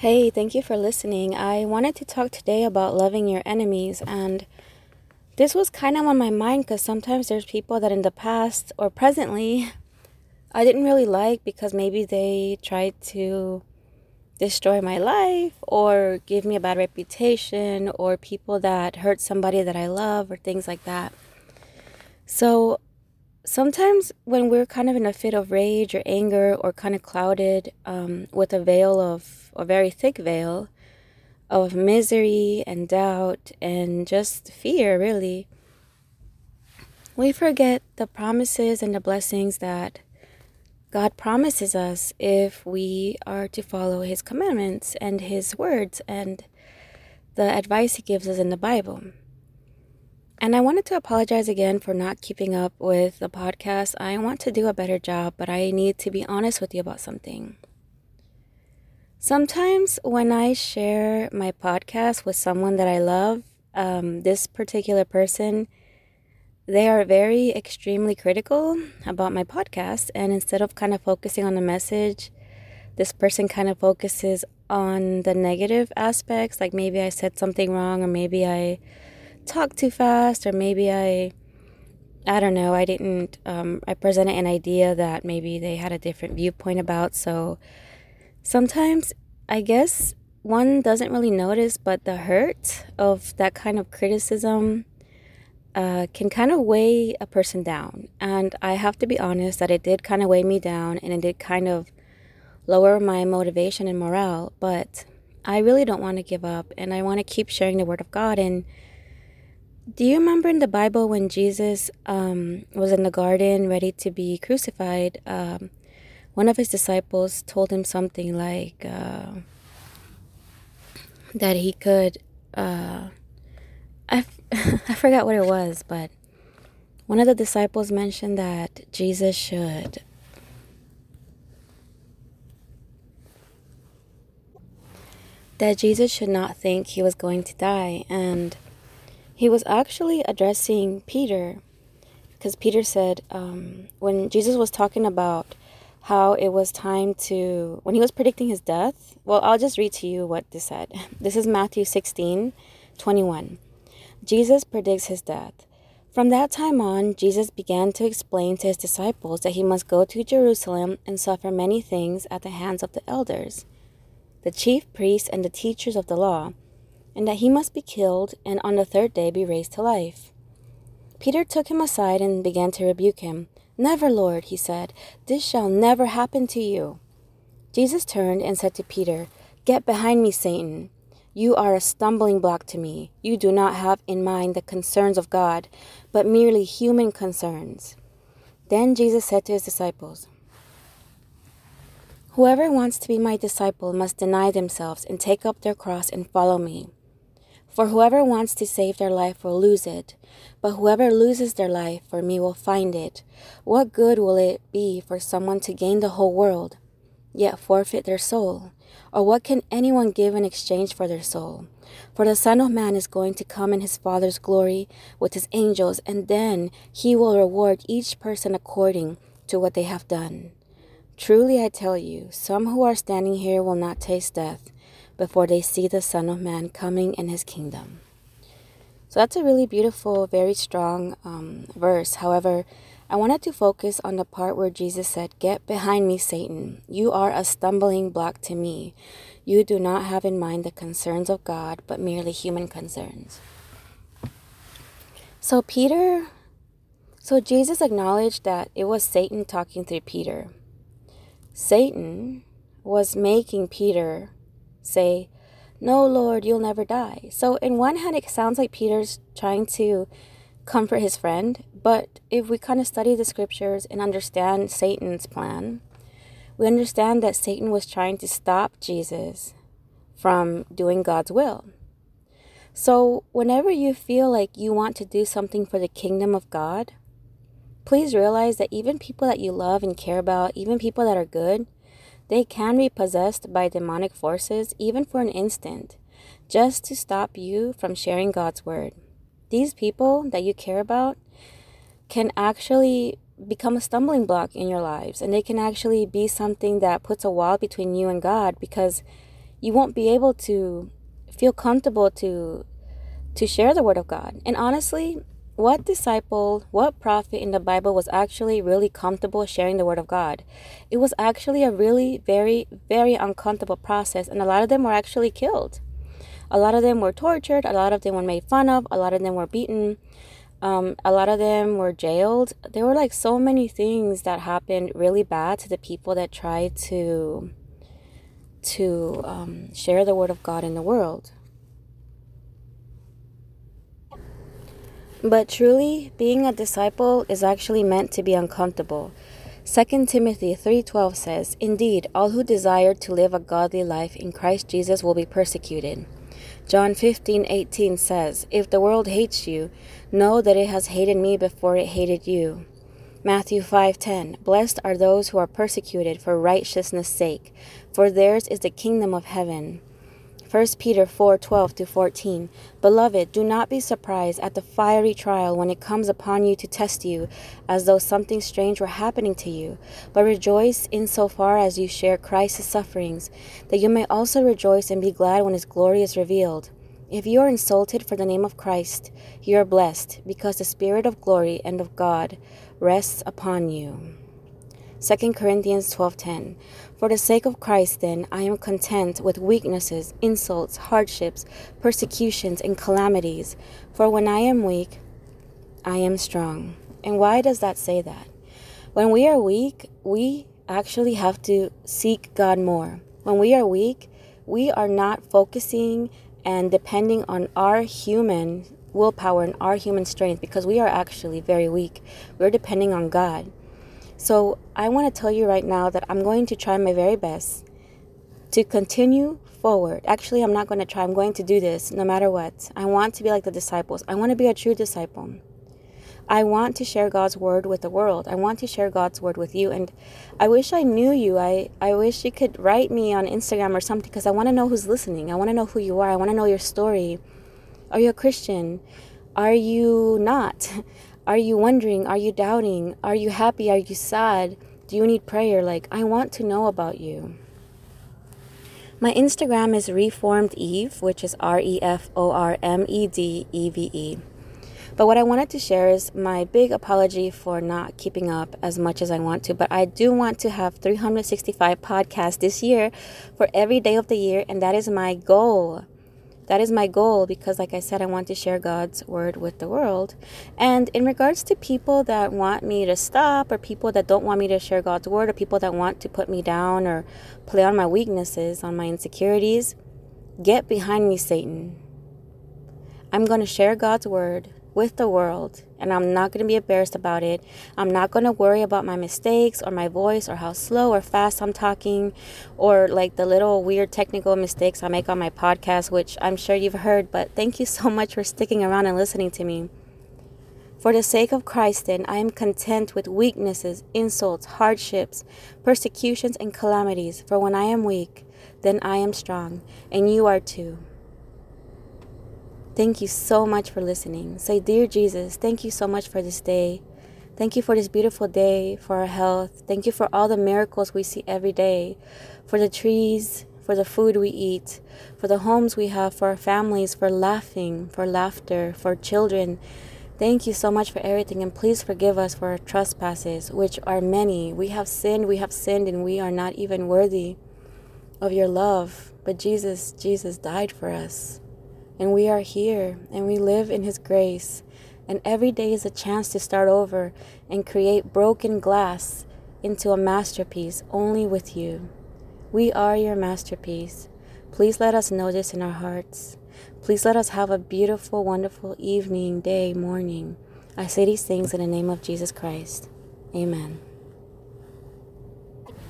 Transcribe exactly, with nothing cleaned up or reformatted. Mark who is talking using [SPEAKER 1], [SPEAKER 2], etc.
[SPEAKER 1] Hey, thank you for listening. I wanted to talk today about loving your enemies, and this was kind of on my mind because sometimes there's people that in the past or presently I didn't really like because maybe they tried to destroy my life or give me a bad reputation or people that hurt somebody that I love or things like that. So sometimes when we're kind of in a fit of rage or anger or kind of clouded um, with a veil of a very thick veil of misery and doubt and just fear, really, we forget the promises and the blessings that God promises us if we are to follow His commandments and His words and the advice He gives us in the Bible. And I wanted to apologize again for not keeping up with the podcast. I want to do a better job, but I need to be honest with you about something. Sometimes when I share my podcast with someone that I love, um, this particular person, they are very extremely critical about my podcast. And instead of kind of focusing on the message, this person kind of focuses on the negative aspects. Like maybe I said something wrong, or maybe I talked too fast, or maybe I, I don't know, I didn't, um, I presented an idea that maybe they had a different viewpoint about. So sometimes, I guess, one doesn't really notice, but the hurt of that kind of criticism uh, can kind of weigh a person down. And I have to be honest that it did kind of weigh me down, and it did kind of lower my motivation and morale. But I really don't want to give up, and I want to keep sharing the Word of God. And do you remember in the Bible when Jesus um, was in the garden ready to be crucified? Um, One of his disciples told him something like uh, that he could, uh, I, f- I forgot what it was, but one of the disciples mentioned that Jesus should, that Jesus should not think he was going to die. And he was actually addressing Peter, because Peter said, um, when Jesus was talking about how it was time to, when he was predicting his death, well, I'll just read to you what this said. This is Matthew sixteen twenty-one. Jesus predicts his death. From that time on, Jesus began to explain to his disciples that he must go to Jerusalem and suffer many things at the hands of the elders, the chief priests, and the teachers of the law, and that he must be killed and on the third day be raised to life. Peter took him aside and began to rebuke him. "Never, Lord," he said, "this shall never happen to you." Jesus turned and said to Peter, "Get behind me, Satan. You are a stumbling block to me. You do not have in mind the concerns of God, but merely human concerns." Then Jesus said to his disciples, "Whoever wants to be my disciple must deny themselves and take up their cross and follow me. For whoever wants to save their life will lose it, but whoever loses their life for me will find it. What good will it be for someone to gain the whole world, yet forfeit their soul? Or what can anyone give in exchange for their soul? For the Son of Man is going to come in his Father's glory with his angels, and then he will reward each person according to what they have done. Truly I tell you, some who are standing here will not taste death before they see the Son of Man coming in his kingdom." So that's a really beautiful, very strong um, verse. However, I wanted to focus on the part where Jesus said, "Get behind me, Satan. You are a stumbling block to me. You do not have in mind the concerns of God, but merely human concerns." So Peter, so Jesus acknowledged that it was Satan talking through Peter. Satan was making Peter say, "No, Lord, you'll never die." So in one hand, it sounds like Peter's trying to comfort his friend. But if we kind of study the scriptures and understand Satan's plan, we understand that Satan was trying to stop Jesus from doing God's will. So whenever you feel like you want to do something for the kingdom of God, please realize that even people that you love and care about, even people that are good, they can be possessed by demonic forces, even for an instant, just to stop you from sharing God's word. These people that you care about can actually become a stumbling block in your lives, and they can actually be something that puts a wall between you and God, because you won't be able to feel comfortable to to share the word of God. And honestly, what disciple, what prophet in the Bible was actually really comfortable sharing the word of God? It was actually a really very, very uncomfortable process, and a lot of them were actually killed. A lot of them were tortured, a lot of them were made fun of, a lot of them were beaten, um, a lot of them were jailed. There were like so many things that happened really bad to the people that tried to to um, share the word of God in the world. But truly, being a disciple is actually meant to be uncomfortable. Second Timothy three twelve says, "Indeed, all who desire to live a godly life in Christ Jesus will be persecuted." John fifteen eighteen says, "If the world hates you, know that it has hated me before it hated you." Matthew five ten, "Blessed are those who are persecuted for righteousness' sake, for theirs is the kingdom of heaven." First Peter four twelve to fourteen, "Beloved, do not be surprised at the fiery trial when it comes upon you to test you, as though something strange were happening to you. But rejoice insofar as you share Christ's sufferings, that you may also rejoice and be glad when his glory is revealed. If you are insulted for the name of Christ, you are blessed, because the Spirit of glory and of God rests upon you." Second Corinthians twelve ten, "For the sake of Christ, then, I am content with weaknesses, insults, hardships, persecutions, and calamities. For when I am weak, I am strong." And why does that say that? When we are weak, we actually have to seek God more. When we are weak, we are not focusing and depending on our human willpower and our human strength, because we are actually very weak. We're depending on God. So I want to tell you right now that I'm going to try my very best to continue forward. Actually, I'm not going to try. I'm going to do this no matter what. I want to be like the disciples. I want to be a true disciple. I want to share God's word with the world. I want to share God's word with you. And I wish I knew you. I, I wish you could write me on Instagram or something, because I want to know who's listening. I want to know who you are. I want to know your story. Are you a Christian? Are you not? Are you wondering? Are you doubting? Are you happy? Are you sad? Do you need prayer? Like, I want to know about you. My Instagram is Reformed Eve, which is R E F O R M E D E V E. But what I wanted to share is my big apology for not keeping up as much as I want to. But I do want to have three hundred sixty-five podcasts this year for every day of the year. And that is my goal. That is my goal, because like I said, I want to share God's word with the world. And in regards to people that want me to stop, or people that don't want me to share God's word, or people that want to put me down or play on my weaknesses, on my insecurities, get behind me, Satan. I'm going to share God's word with the world, and I'm not going to be embarrassed about it. I'm not going to worry about my mistakes or my voice or how slow or fast I'm talking, or like the little weird technical mistakes I make on my podcast, which I'm sure you've heard. But thank you so much for sticking around and listening to me. For the sake of Christ, then, I am content with weaknesses, insults, hardships, persecutions, and calamities. For when I am weak, then I am strong, and you are too. Thank you so much for listening. Say, "Dear Jesus, thank you so much for this day. Thank you for this beautiful day, for our health. Thank you for all the miracles we see every day, for the trees, for the food we eat, for the homes we have, for our families, for laughing, for laughter, for children. Thank you so much for everything, and please forgive us for our trespasses, which are many. We have sinned, we have sinned, and we are not even worthy of your love. But Jesus, Jesus died for us. And we are here, and we live in his grace. And every day is a chance to start over and create broken glass into a masterpiece only with you. We are your masterpiece. Please let us know this in our hearts. Please let us have a beautiful, wonderful evening, day, morning. I say these things in the name of Jesus Christ. Amen.